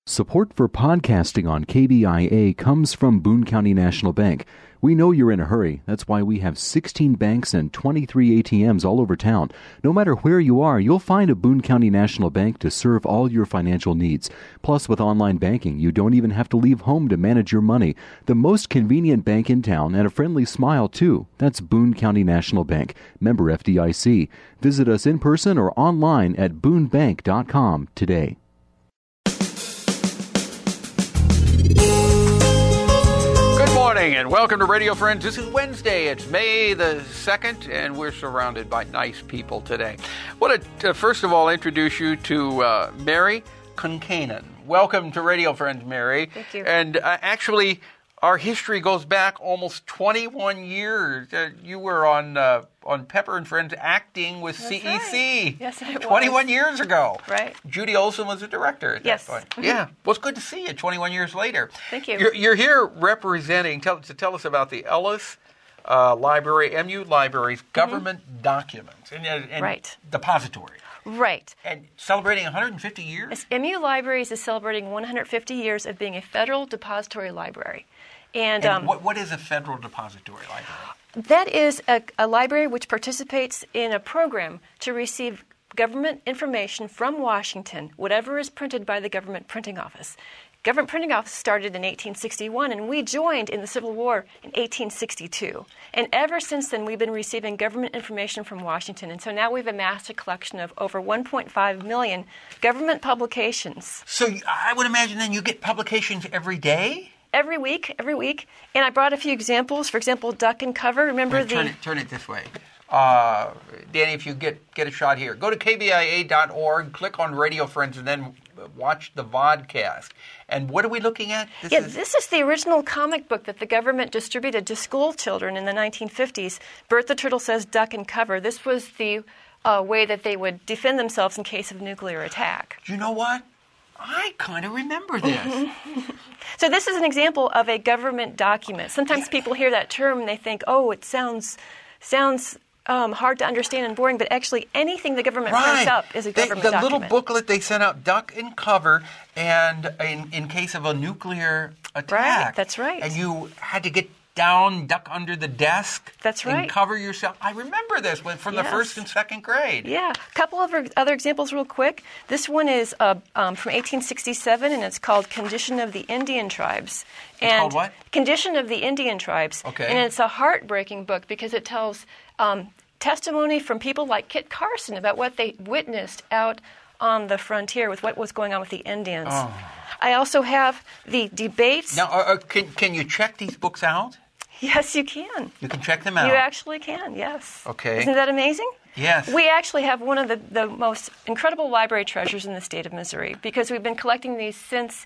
Support for podcasting on KBIA comes from Boone County National Bank. We know you're in a hurry. That's why we have 16 banks and 23 ATMs all over town. No matter where you are, you'll find a Boone County National Bank to serve all your financial needs. Plus, with online banking, you don't even have to leave home to manage your money. The most convenient bank in town and a friendly smile, too. That's Boone County National Bank, member FDIC. Visit us in person or online at boonebank.com today. And welcome to Radio Friends. This is Wednesday. It's May the 2nd, and we're surrounded by nice people today. I want to first of all introduce you to Mary Concanon. Welcome to Radio Friends, Mary. Thank you. And actually, our history goes back almost 21 years. You were on Pepper and Friends acting with That's CEC. Right. Yes, I was. 21 years ago. Right. Judy Olson was the director at that point. Mm-hmm. Yeah. Well, it's good to see you 21 years later. Thank you. You're here representing, tell us about the Ellis Library, MU Library's government documents and Right. depository. Right. And celebrating 150 years? Yes, MU Libraries is celebrating 150 years of being a federal depository library. And what is a federal depository library? that is a library which participates in a program to receive government information from Washington, whatever is printed by the government printing office. Government printing office started in 1861, and we joined in the Civil War in 1862. And ever since then, we've been receiving government information from Washington. And so now we've amassed a collection of over 1.5 million government publications. So I would imagine then you get publications every day? Every week. And I brought a few examples. For example, Duck and Cover. Remember Turn it this way. Danny, if you get a shot here, go to kbia.org, click on Radio Friends, and then watch the vodcast. And what are we looking at? This is the original comic book that the government distributed to school children in the 1950s. Bert the Turtle Says Duck and Cover. This was the way that they would defend themselves in case of nuclear attack. You know what? I kind of remember this. So this is an example of a government document. Sometimes people hear that term and they think, oh, it sounds hard to understand and boring, but actually anything the government prints up is a government document. The little booklet they sent out, Duck and Cover, and in case of a nuclear attack. Right, that's right. And you had to get down, duck under the desk. That's right. And cover yourself. I remember this from the first and second grade. Yeah. A couple of other examples real quick. This one is from 1867, and it's called Condition of the Indian Tribes. It's called what? Condition of the Indian Tribes. Okay. And it's a heartbreaking book because it tells testimony from people like Kit Carson about what they witnessed out on the frontier with what was going on with the Indians. Oh. I also have the debates. Now, can you check these books out? Yes, you can. You can check them out? You actually can, yes. Okay. Isn't that amazing? Yes. We actually have one of the most incredible library treasures in the state of Missouri because we've been collecting these since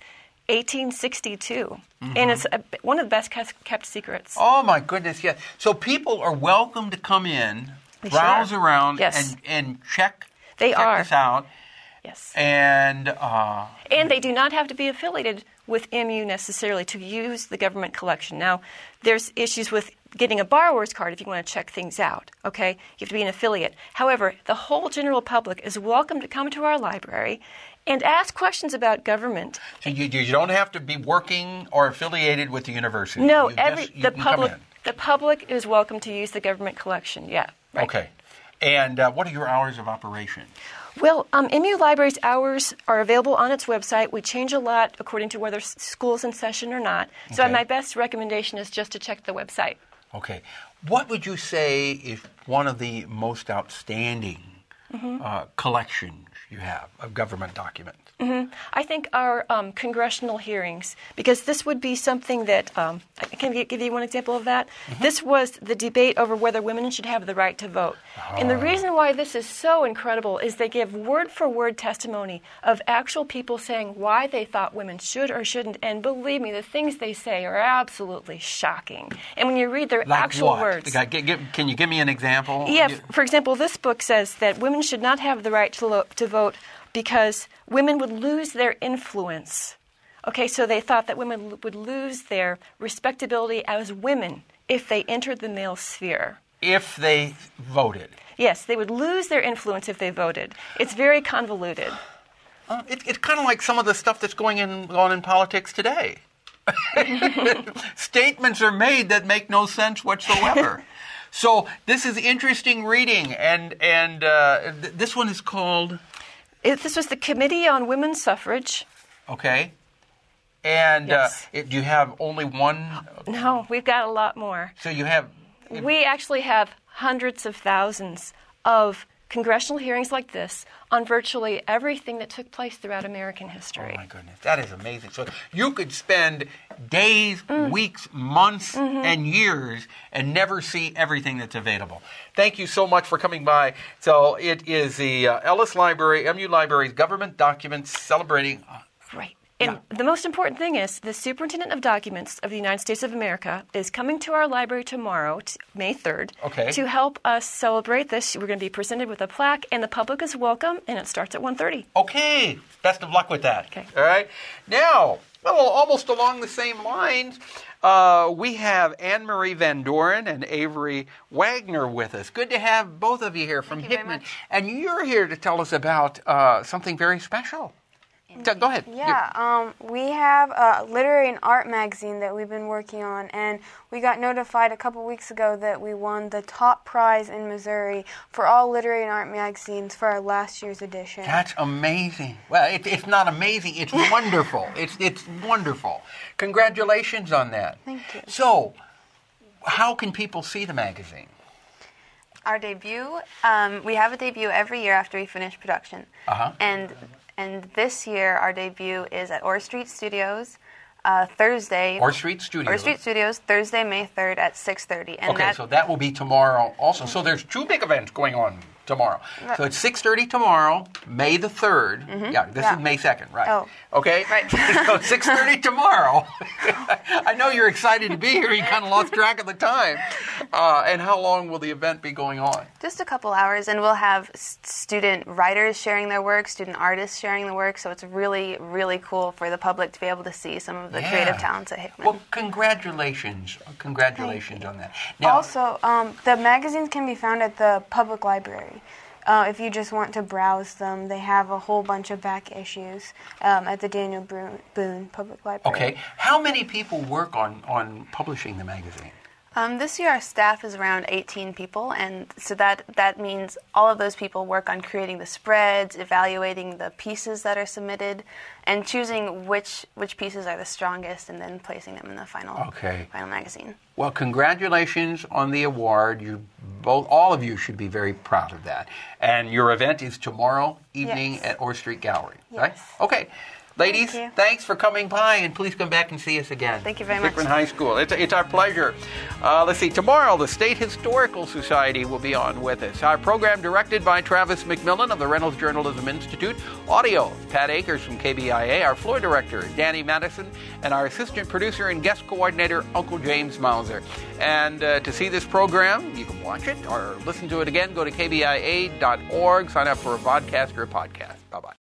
1862. Mm-hmm. And it's one of the best kept secrets. Oh, my goodness, yes. So people are welcome to come in, browse around, yes. and check this out. Yes. And they do not have to be affiliated with MU necessarily to use the government collection. Now, there's issues with getting a borrower's card if you want to check things out, okay? You have to be an affiliate. However, the whole general public is welcome to come to our library and ask questions about government. So you don't have to be working or affiliated with the university. No, the public is welcome to use the government collection, yeah. Right. Okay. And what are your hours of operation? Well, MU Library's hours are available on its website. We change a lot according to whether school's in session or not. So Okay. my best recommendation is just to check the website. Okay. What would you say is one of the most outstanding collections you have of government documents? Mm-hmm. I think our congressional hearings, because this would be something that, I can give you one example of that. Mm-hmm. This was the debate over whether women should have the right to vote. And the reason why this is so incredible is they give word-for-word testimony of actual people saying why they thought women should or shouldn't. And believe me, the things they say are absolutely shocking. And when you read their actual words. Can you give me an example? Yeah, for example, this book says that women should not have the right to vote because women would lose their influence. Okay, so they thought that women would lose their respectability as women if they entered the male sphere. If they voted. Yes, they would lose their influence if they voted. It's very convoluted. It's kind of like some of the stuff that's on in politics today. Statements are made that make no sense whatsoever. So this is interesting reading, and this one is called... This was the Committee on Women's Suffrage. Okay. And Yes. Do you have only one? No, we've got a lot more. So you have... We actually have hundreds of thousands of congressional hearings like this on virtually everything that took place throughout American history. Oh, my goodness. That is amazing. So you could spend days, weeks, months, and years and never see everything that's available. Thank you so much for coming by. So it is the Ellis Library, MU Library's Government Documents Celebrating... Right. And the most important thing is the Superintendent of Documents of the United States of America is coming to our library tomorrow, May 3rd, to help us celebrate this. We're going to be presented with a plaque, and the public is welcome, and it starts at 1:30. Okay. Best of luck with that. Okay. All right. Now, well, almost along the same lines, we have Anne-Marie Van Doren and Avery Wagner with us. Good to have both of you here from Thank you Hickman. very much. And you're here to tell us about something very special. Go ahead. Yeah, we have a literary and art magazine that we've been working on, and we got notified a couple weeks ago that we won the top prize in Missouri for all literary and art magazines for our last year's edition. That's amazing. Well, it's not amazing. It's wonderful. It's wonderful. Congratulations on that. Thank you. So, how can people see the magazine? Our debut, we have a debut every year after we finish production. And this year, our debut is at Orr Street Studios, Thursday. Orr Street Studios. Orr Street Studios, Thursday, May 3rd at 6:30. And So that will be tomorrow also. So there's two big events going on tomorrow. So it's 6:30 tomorrow, May the 3rd. This is May 2nd, right? Oh. Okay? Right. So 6:30 tomorrow. I know you're excited to be here. You kind of lost track of the time. And how long will the event be going on? Just a couple hours, and we'll have student writers sharing their work, student artists sharing the work, so it's really, really cool for the public to be able to see some of the creative talents at Hickman. Well, congratulations. Congratulations on that. Now, Also, the magazines can be found at the public library. If you just want to browse them, they have a whole bunch of back issues at the Daniel Boone Public Library. okay, how many people work on publishing the magazine? This year, our staff is around 18 people, and so that means all of those people work on creating the spreads, evaluating the pieces that are submitted, and choosing which pieces are the strongest, and then placing them in the final magazine. Well, congratulations on the award. All of you should be very proud of that. And your event is tomorrow evening at Orr Street Gallery, right? Okay. Ladies, thanks for coming by, and please come back and see us again. Thank you very much. Hickman High School. It's our pleasure. Let's see. Tomorrow, the State Historical Society will be on with us. Our program directed by Travis McMillan of the Reynolds Journalism Institute. Audio, Pat Akers from KBIA. Our floor director, Danny Madison. And our assistant producer and guest coordinator, Uncle James Mauser. And to see this program, you can watch it or listen to it again. Go to kbia.org. Sign up for a vodcast or a podcast. Bye-bye.